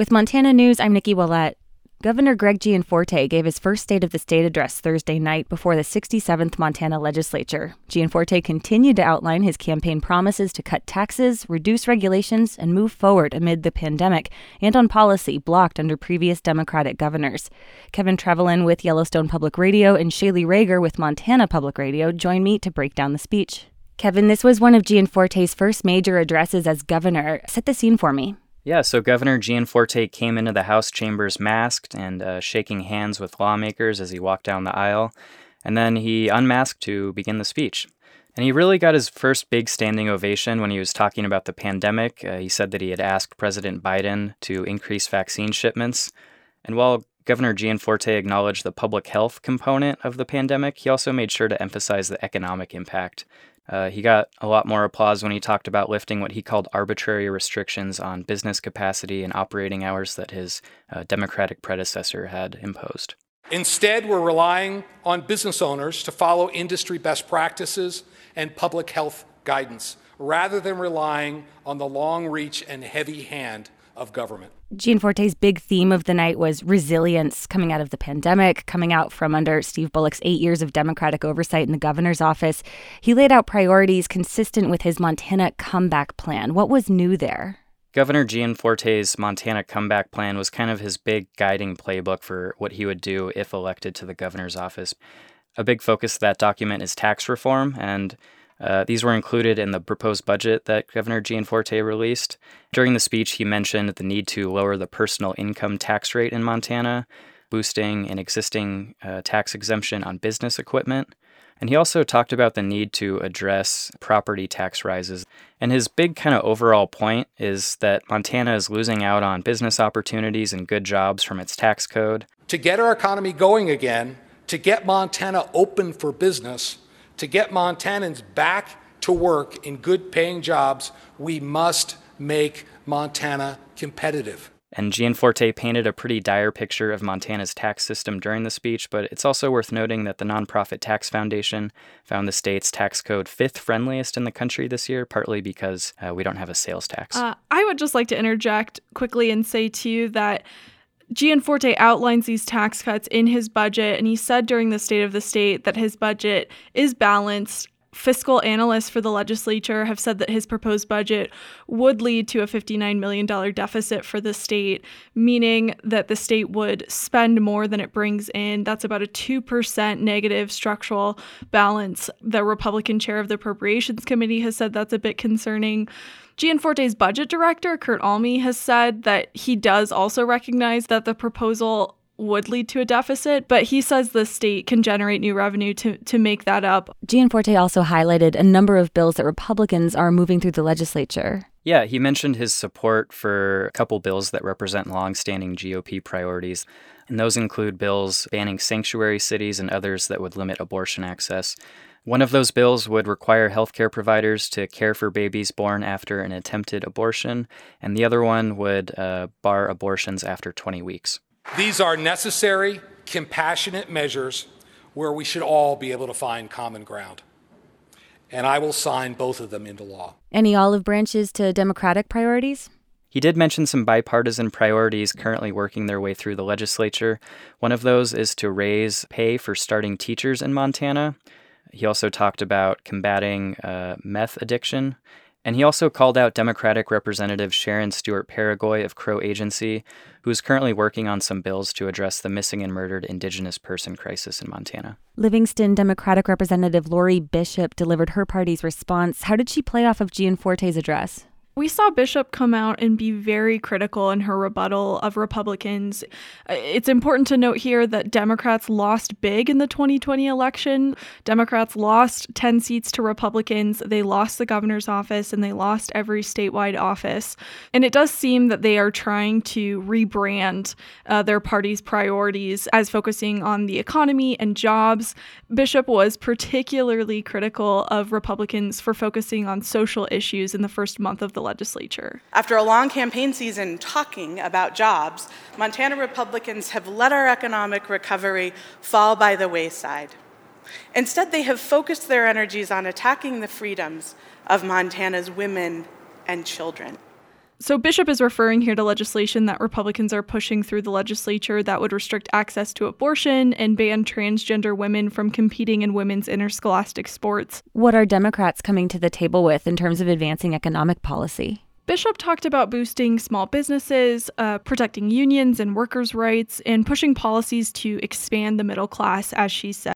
With Montana News, I'm Nikki Willett. Governor Greg Gianforte gave his first State of the State address Thursday night before the 67th Montana legislature. Gianforte continued to outline his campaign promises to cut taxes, reduce regulations, and move forward amid the pandemic and on policy blocked under previous Democratic governors. Kevin Trevelyan with Yellowstone Public Radio and Shaylee Rager with Montana Public Radio join me to break down the speech. Kevin, this was one of Gianforte's first major addresses as governor. Set the scene for me. Yeah, so Governor Gianforte came into the House chambers masked and shaking hands with lawmakers as he walked down the aisle, and then he unmasked to begin the speech. And he really got his first big standing ovation when he was talking about the pandemic. He said that he had asked President Biden to increase vaccine shipments. And while Governor Gianforte acknowledged the public health component of the pandemic, he also made sure to emphasize the economic impact. He got a lot more applause when he talked about lifting what he called arbitrary restrictions on business capacity and operating hours that his Democratic predecessor had imposed. Instead, we're relying on business owners to follow industry best practices and public health guidance, rather than relying on the long reach and heavy hand of government. Gianforte's big theme of the night was resilience coming out of the pandemic, coming out from under Steve Bullock's 8 years of Democratic oversight in the governor's office. He laid out priorities consistent with his Montana Comeback Plan. What was new there? Governor Gianforte's Montana Comeback Plan was kind of his big guiding playbook for what he would do if elected to the governor's office. A big focus of that document is tax reform, and these were included in the proposed budget that Governor Gianforte released. During the speech, he mentioned the need to lower the personal income tax rate in Montana, boosting an existing tax exemption on business equipment. And he also talked about the need to address property tax rises. And his big kind of overall point is that Montana is losing out on business opportunities and good jobs from its tax code. To get our economy going again, to get Montana open for business, to get Montanans back to work in good-paying jobs, we must make Montana competitive. And Gianforte painted a pretty dire picture of Montana's tax system during the speech, but it's also worth noting that the Nonprofit Tax Foundation found the state's tax code fifth friendliest in the country this year, partly because we don't have a sales tax. I would just like to interject quickly and say to you that Gianforte outlines these tax cuts in his budget, and he said during the State of the State that his budget is balanced. Fiscal analysts for the legislature have said that his proposed budget would lead to a $59 million deficit for the state, meaning that the state would spend more than it brings in. That's about a 2% negative structural balance. The Republican chair of the Appropriations Committee has said that's a bit concerning. Gianforte's budget director, Kurt Alme, has said that he does also recognize that the proposal would lead to a deficit, but he says the state can generate new revenue to make that up. Gianforte also highlighted a number of bills that Republicans are moving through the legislature. Yeah, he mentioned his support for a couple bills that represent long-standing GOP priorities, and those include bills banning sanctuary cities and others that would limit abortion access. One of those bills would require healthcare providers to care for babies born after an attempted abortion, and the other one would bar abortions after 20 weeks. These are necessary, compassionate measures where we should all be able to find common ground. And I will sign both of them into law. Any olive branches to Democratic priorities? He did mention some bipartisan priorities currently working their way through the legislature. One of those is to raise pay for starting teachers in Montana. He also talked about combating meth addiction. And he also called out Democratic Representative Sharon Stewart Paragoy of Crow Agency, who is currently working on some bills to address the missing and murdered Indigenous person crisis in Montana. Livingston Democratic Representative Lori Bishop delivered her party's response. How did she play off of Gianforte's address? We saw Bishop come out and be very critical in her rebuttal of Republicans. It's important to note here that Democrats lost big in the 2020 election. Democrats lost 10 seats to Republicans. They lost the governor's office and they lost every statewide office. And it does seem that they are trying to rebrand their party's priorities as focusing on the economy and jobs. Bishop was particularly critical of Republicans for focusing on social issues in the first month of the legislature. After a long campaign season talking about jobs, Montana Republicans have let our economic recovery fall by the wayside. Instead, they have focused their energies on attacking the freedoms of Montana's women and children. So Bishop is referring here to legislation that Republicans are pushing through the legislature that would restrict access to abortion and ban transgender women from competing in women's interscholastic sports. What are Democrats coming to the table with in terms of advancing economic policy? Bishop talked about boosting small businesses, protecting unions and workers' rights, and pushing policies to expand the middle class, as she said.